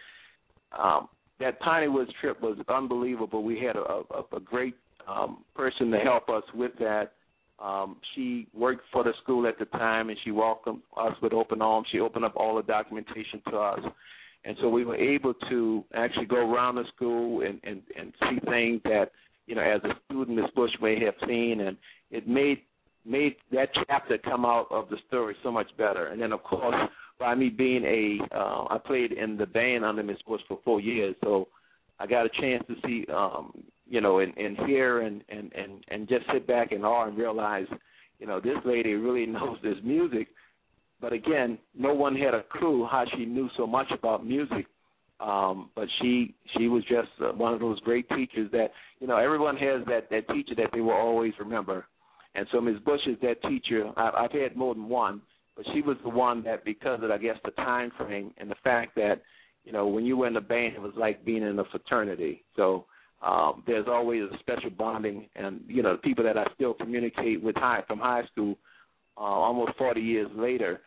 that Piney Woods trip was unbelievable. We had a great person to help us with that. She worked for the school at the time, and she welcomed us with open arms. She opened up all the documentation to us. And so we were able to actually go around the school and see things that, you know, as a student, Ms. Bush may have seen, and it made that chapter come out of the story so much better. And then, of course, by me being I played in the band under Ms. Bush for 4 years, so I got a chance to see, you know, and hear and just sit back in awe and realize, you know, this lady really knows this music. But, again, no one had a clue how she knew so much about music. But she was just one of those great teachers that, you know, everyone has that teacher that they will always remember. And so Ms. Bush is that teacher. I've had more than one, but she was the one that, because of, I guess, the time frame and the fact that, you know, when you were in the band, it was like being in a fraternity. So there's always a special bonding. And, you know, the people that I still communicate with from high school almost 40 years later,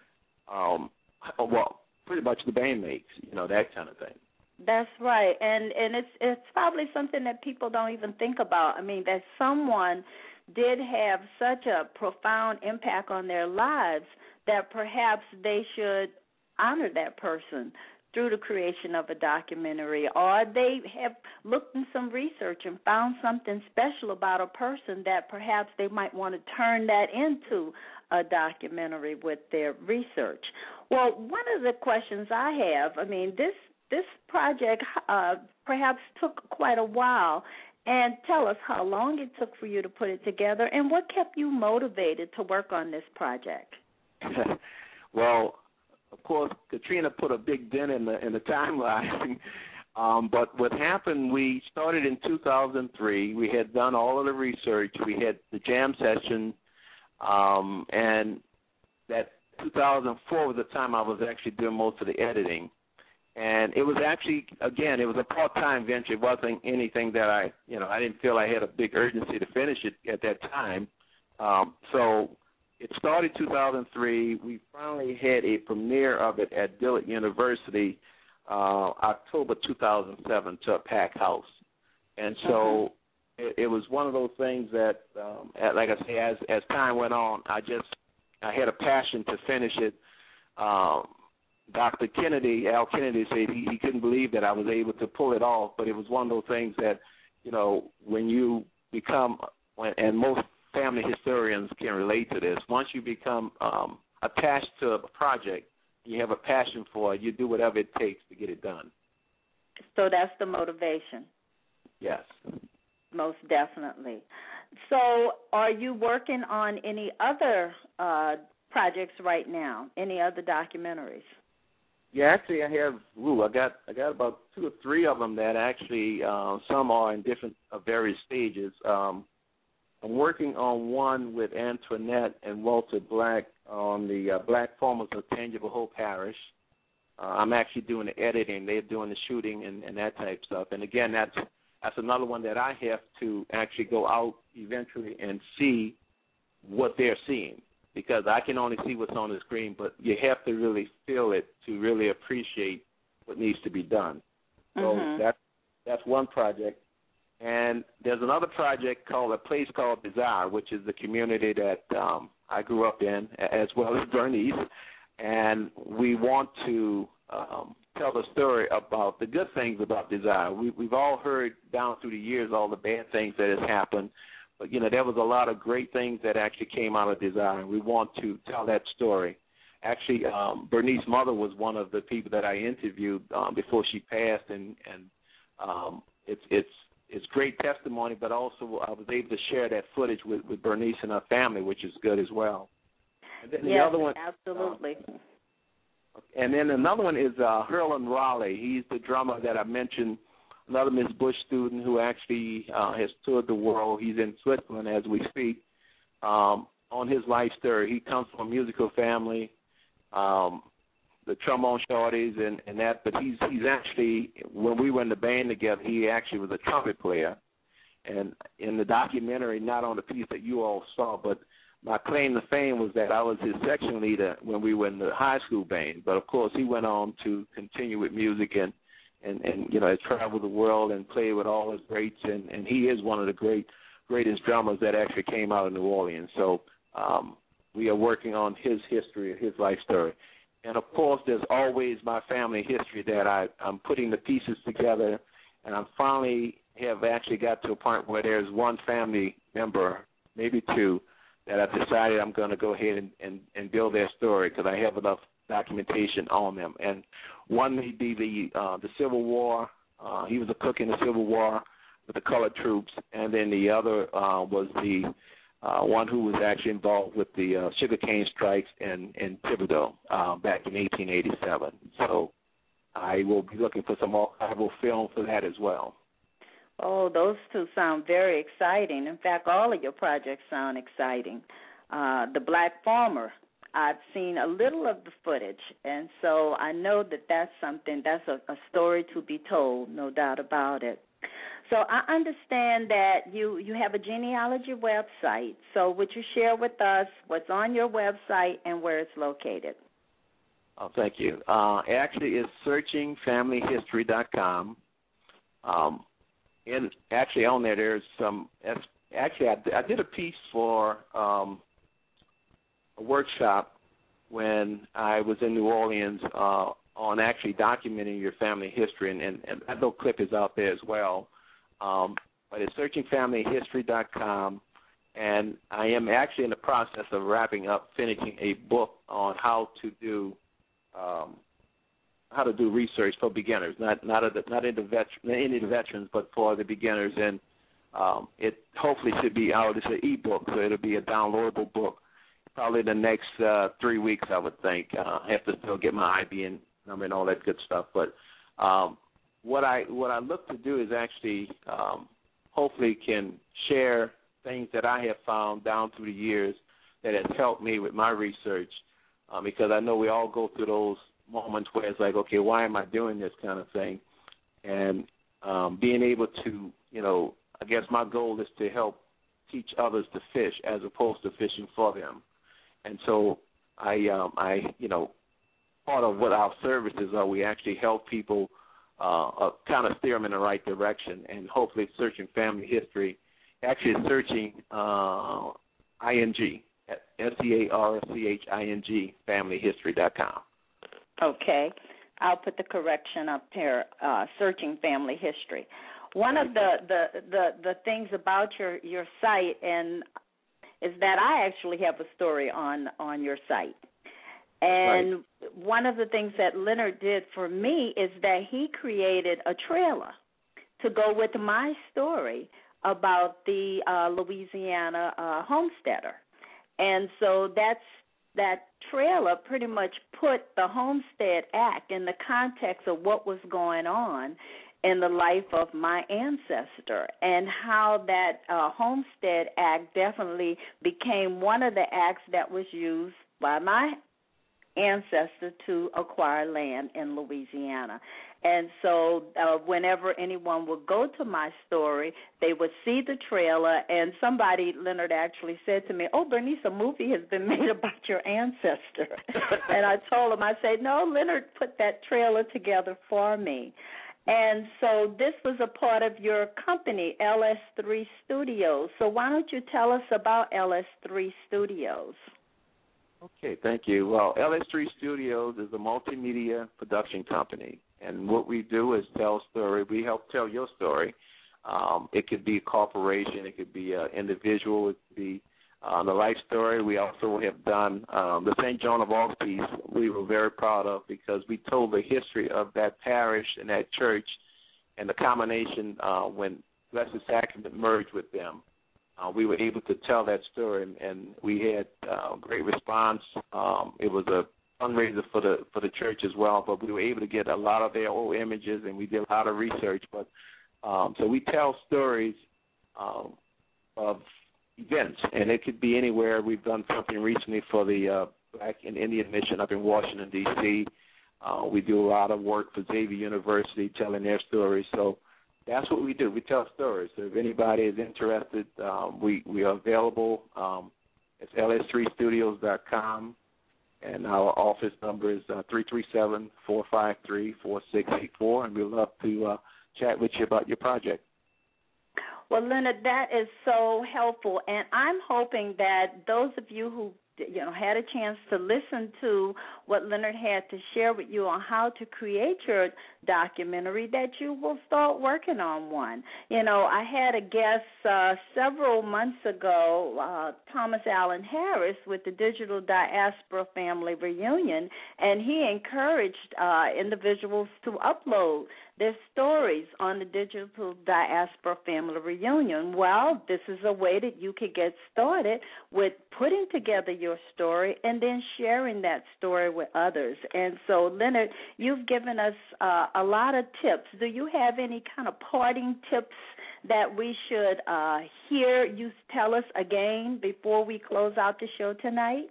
well, pretty much the bandmates, you know, that kind of thing. That's right, and it's probably something that people don't even think about. I mean, that someone did have such a profound impact on their lives that perhaps they should honor that person through the creation of a documentary, or they have looked in some research and found something special about a person that perhaps they might want to turn that into a documentary with their research. Well, one of the questions I have, I mean, this project perhaps took quite a while, and tell us how long it took for you to put it together and what kept you motivated to work on this project. Well, of course, Katrina put a big dent in the timeline. But what happened, we started in 2003. We had done all of the research. We had the jam session, and that 2004 was the time I was actually doing most of the editing. And it was actually, again, it was a part-time venture. It wasn't anything that I didn't feel I had a big urgency to finish it at that time. So it started 2003. We finally had a premiere of it at Dillard University October 2007 to a packed house. And so it was one of those things that, like I say, as time went on, I had a passion to finish it. Dr. Kennedy, Al Kennedy, said he couldn't believe that I was able to pull it off, but it was one of those things that, when you become, and most family historians can relate to this, once you become attached to a project, you have a passion for it, you do whatever it takes to get it done. So that's the motivation. Yes. Most definitely. So are you working on any other projects right now, any other documentaries? Yeah, actually, I have. I got about 2 or 3 of them that actually some are in different various stages. I'm working on one with Antoinette and Walter Black on the Black farmers of Tangible Hope Parish. I'm actually doing the editing; they're doing the shooting and that type of stuff. And again, that's another one that I have to actually go out eventually and see what they're seeing, because I can only see what's on the screen, but you have to really feel it to really appreciate what needs to be done. So that's one project. And there's another project called A Place Called Desire, which is the community that I grew up in, as well as Bernice. And we want to tell the story about the good things about Desire. We've all heard down through the years all the bad things that has happened, but, there was a lot of great things that actually came out of Desire, and we want to tell that story. Actually, Bernice's mother was one of the people that I interviewed before she passed, and it's great testimony, but also I was able to share that footage with Bernice and her family, which is good as well. And then the other one, absolutely. And then another one is Herlin Raleigh. He's the drummer that I mentioned, another Miss Bush student who actually has toured the world. He's in Switzerland as we speak. On his life story, he comes from a musical family, the trombone shorties and that, but he's actually, when we were in the band together, he actually was a trumpet player. And in the documentary, not on the piece that you all saw, but my claim to fame was that I was his section leader when we were in the high school band. But, of course, he went on to continue with music and travel the world and play with all his greats. And he is one of the greatest drummers that actually came out of New Orleans. So we are working on his history, his life story. And, of course, there's always my family history that I'm putting the pieces together, and I finally have actually got to a point where there's one family member, maybe 2, that I've decided I'm going to go ahead and build their story because I have enough documentation on them. And one may be the Civil War. He was a cook in the Civil War with the colored troops. And then the other was the one who was actually involved with the sugarcane strikes in Thibodeau back in 1887. So I will be looking for some archival film for that as well. Oh, those 2 sound very exciting. In fact, all of your projects sound exciting. The Black Farmer, I've seen a little of the footage, and so I know that that's something, that's a story to be told, no doubt about it. So I understand that you have a genealogy website. So would you share with us what's on your website and where it's located? Oh, thank you. Actually, it's searchingfamilyhistory.com. And actually on there's some – actually, I did a piece for a workshop when I was in New Orleans on actually documenting your family history, and that little clip is out there as well. But it's searchingfamilyhistory.com, and I am actually in the process of wrapping up, finishing a book on how to do research for beginners, not any of the veterans, but for the beginners. And it hopefully should be out. It's an e-book, so it'll be a downloadable book probably the next 3 weeks, I would think. I have to still get my IBN number and all that good stuff. But what I look to do is actually hopefully can share things that I have found down through the years that has helped me with my research, because I know we all go through those moments where it's like, okay, why am I doing this kind of thing? And being able to, I guess my goal is to help teach others to fish as opposed to fishing for them. And so I part of what our services are, we actually help people kind of steer them in the right direction, and hopefully searching family history, actually searching ING, SEARCHING, familyhistory.com. Okay. I'll put the correction up there, searching family history. One of the things about your site and is that I actually have a story on your site. And right. One of the things that Leonard did for me is that he created a trailer to go with my story about the Louisiana homesteader. And so that trailer pretty much put the Homestead Act in the context of what was going on in the life of my ancestor, and how that Homestead Act definitely became one of the acts that was used by my ancestor to acquire land in Louisiana. And so whenever anyone would go to my story, they would see the trailer, and somebody, Leonard, actually said to me, "Oh, Bernice, a movie has been made about your ancestor." And I told him, I said, "No, Leonard put that trailer together for me." And so this was a part of your company, LS3 Studios. So why don't you tell us about LS3 Studios? Okay, thank you. Well, LS3 Studios is a multimedia production company, and what we do is tell a story. We help tell your story. It could be a corporation, it could be an individual, it could be the life story. We also have done the St. Joan of Arc piece. We were very proud of, because we told the history of that parish and that church and the combination when Blessed Sacrament merged with them. We were able to tell that story, and we had great response. It was a fundraiser for the church as well, but we were able to get a lot of their old images, and we did a lot of research. But so we tell stories of events, and it could be anywhere. We've done something recently for the Black and Indian Mission up in Washington, D.C. We do a lot of work for Xavier University telling their stories. So that's what we do. We tell stories. So if anybody is interested, we are available. It's ls3studios.com, and our office number is 337-453-4684, and we'd love to chat with you about your project. Well, Leonard, that is so helpful, and I'm hoping that those of you who had a chance to listen to what Leonard had to share with you on how to create your documentary, that you will start working on one. I had a guest several months ago, Thomas Allen Harris, with the Digital Diaspora Family Reunion, and he encouraged individuals to upload their stories on the Digital Diaspora Family Reunion. Well, this is a way that you could get started with putting together your story and then sharing that story with others. And so, Leonard, you've given us a lot of tips. Do you have any kind of parting tips that we should hear you tell us again before we close out the show tonight?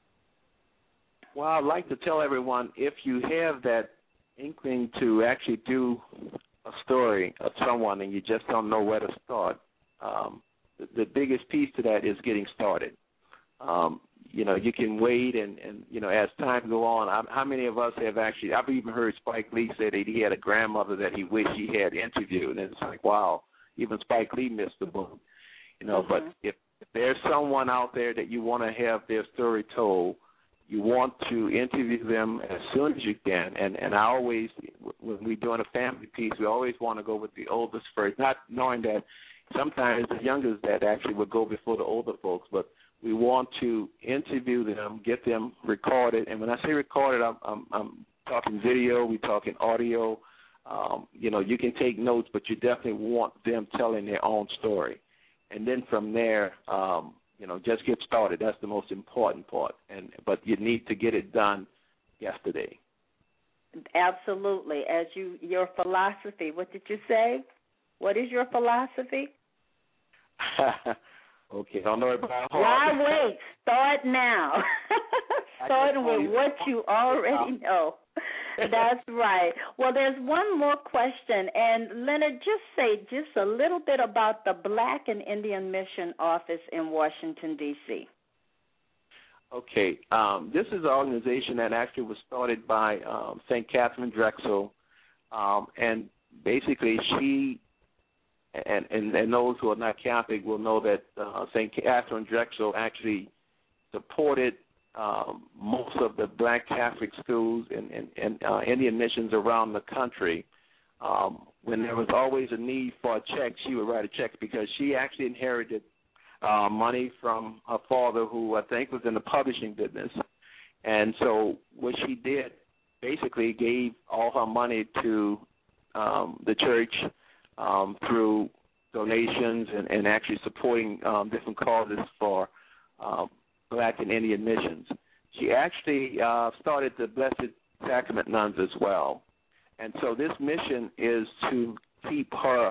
Well, I'd like to tell everyone, if you have that inkling to actually do a story of someone and you just don't know where to start, the biggest piece to that is getting started. You can wait and as time go on, how many of us have actually, I've even heard Spike Lee say that he had a grandmother that he wished he had interviewed, and it's like, wow, even Spike Lee missed the boat. But if there's someone out there that you want to have their story told, you want to interview them as soon as you can. And I always, when we're doing a family piece, we always want to go with the oldest first, not knowing that sometimes the youngest that actually would go before the older folks, but we want to interview them, get them recorded. And when I say recorded, I'm talking video, we're talking audio. You can take notes, but you definitely want them telling their own story. And then from there, just get started. That's the most important part. But you need to get it done yesterday. Absolutely. Your philosophy, what did you say? What is your philosophy? Okay, don't know about why wait? Start now. Starting with what you already know. That's right. Well, there's one more question, and Leonard, just say just a little bit about the Black and Indian Mission Office in Washington, D.C. Okay. This is an organization that actually was started by St. Catherine Drexel, and basically she, and those who are not Catholic will know that St. Catherine Drexel actually supported most of the Black Catholic schools and Indian missions around the country. When there was always a need for a check, she would write a check because she actually inherited money from her father, who I think was in the publishing business. And so what she did basically gave all her money to the church through donations and actually supporting different causes for Black and Indian missions. She actually started the Blessed Sacrament Nuns as well. And so this mission is to keep her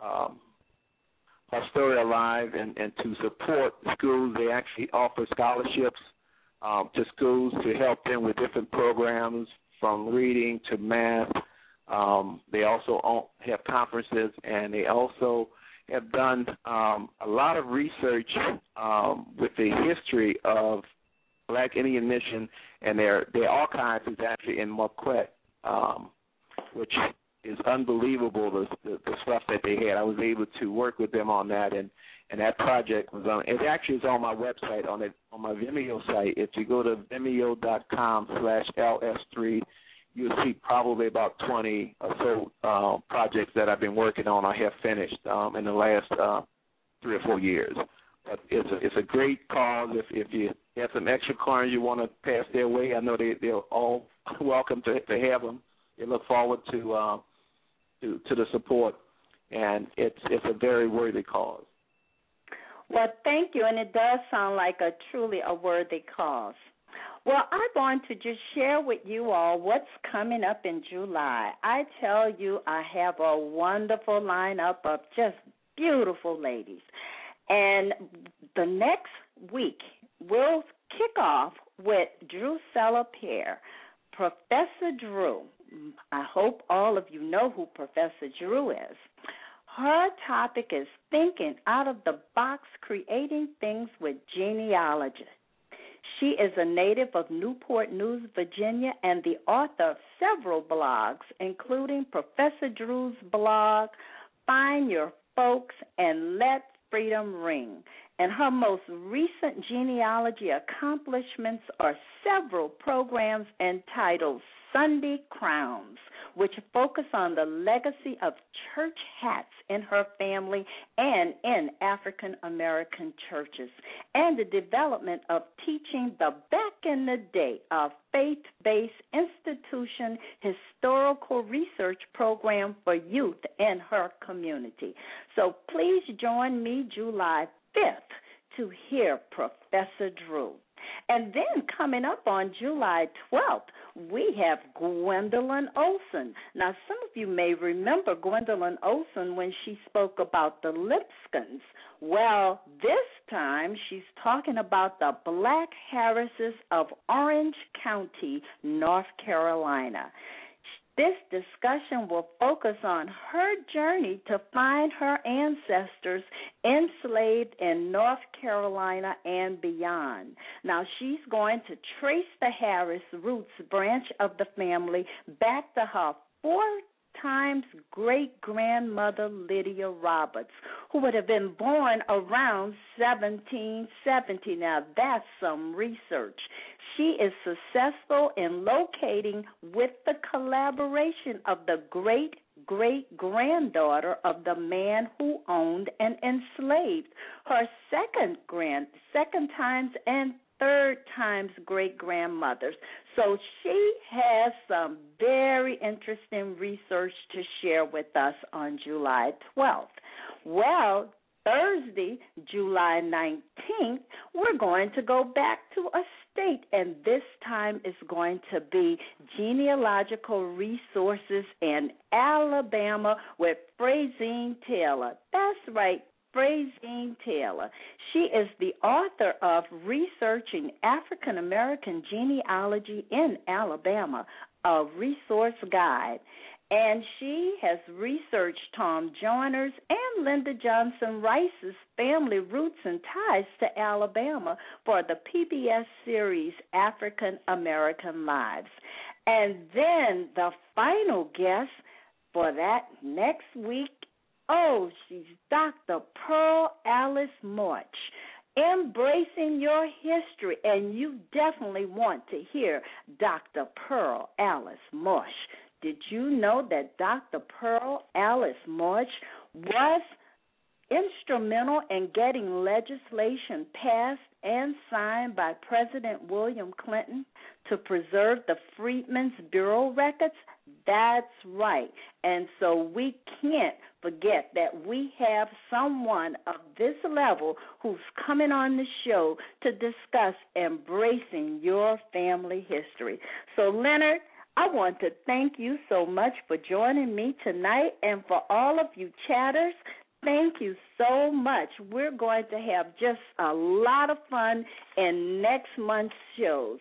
story alive and to support schools. They actually offer scholarships to schools to help them with different programs from reading to math. They also have conferences, and they also have done a lot of research with the history of Black Indian Mission, and their archives is actually in Marquette, which is unbelievable, the stuff that they had. I was able to work with them on that, and that project was on. It actually is on my website, on my Vimeo site. If you go to vimeo.com/ls3, you'll see probably about 20 or so projects that I've been working on or have finished in the last 3 or 4 years. But it's a great cause. If you have some extra coins you want to pass their way, I know they're all welcome to have them. They look forward to the support, and it's a very worthy cause. Well, thank you, and it does sound like truly a worthy cause. Well, I want to just share with you all what's coming up in July. I tell you, I have a wonderful lineup of just beautiful ladies. And the next week, we'll kick off with Drusilla Pear, Professor Drew. I hope all of you know who Professor Drew is. Her topic is Thinking Out of the Box, Creating Things with Genealogy. She is a native of Newport News, Virginia, and the author of several blogs, including Professor Drew's blog, Find Your Folks, and Let Freedom Ring. And her most recent genealogy accomplishments are several programs entitled Sunday Crowns, which focus on the legacy of church hats in her family and in African American churches, and the development of Teaching the Back in the Day, a faith-based institution historical research program for youth in her community. So please join me July 5th to hear Professor Drew. And then coming up on July 12th, we have Gwendolyn Olson. Now, some of you may remember Gwendolyn Olson when she spoke about the Lipscombs. Well, this time she's talking about the Black Harrises of Orange County, North Carolina. This discussion will focus on her journey to find her ancestors enslaved in North Carolina and beyond. Now, she's going to trace the Harris roots branch of the family back to her 4 times great-grandmother Lydia Roberts, who would have been born around 1770. Now, that's some research. She is successful in locating, with the collaboration of the great-great-granddaughter of the man who owned and enslaved, her second times and 3rd times great-grandmothers. So she has some very interesting research to share with us on July 12th. Well, Thursday, July 19th, we're going to go back to a state, and this time it's going to be genealogical resources in Alabama with Frazean Taylor. That's right. Frazine Taylor. She is the author of Researching African American Genealogy in Alabama, a resource guide. And she has researched Tom Joyner's and Lyndon Johnson Rice's family roots and ties to Alabama for the PBS series African American Lives. And then the final guest for that next week, she's Dr. Pearl Alice March, embracing your history, and you definitely want to hear Dr. Pearl Alice March. Did you know that Dr. Pearl Alice March was instrumental in getting legislation passed and signed by President William Clinton to preserve the Freedmen's Bureau records? That's right. And so we can't forget that we have someone of this level who's coming on the show to discuss embracing your family history. So, Leonard, I want to thank you so much for joining me tonight, and for all of you chatters, thank you so much. We're going to have just a lot of fun in next month's shows.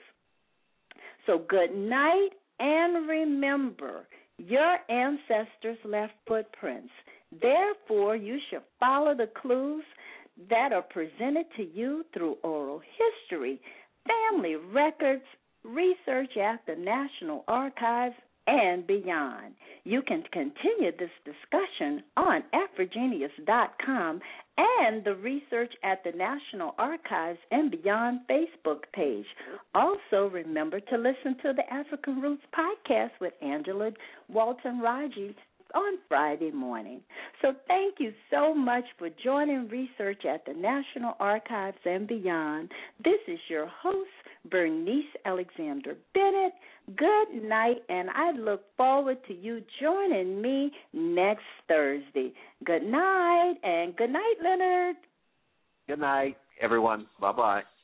So good night, and remember, your ancestors left footprints. Therefore, you should follow the clues that are presented to you through oral history, family records, research at the National Archives, and beyond. You can continue this discussion on Afrogenius.com and the Research at the National Archives and Beyond Facebook page. Also, remember to listen to the African Roots podcast with Angela Walton Raji on Friday morning. So thank you so much for joining Research at the National Archives and Beyond. This is your host, Bernice Alexander Bennett. Good night, and I look forward to you joining me next Thursday. Good night, and good night, Leonard. Good night, everyone. Bye-bye.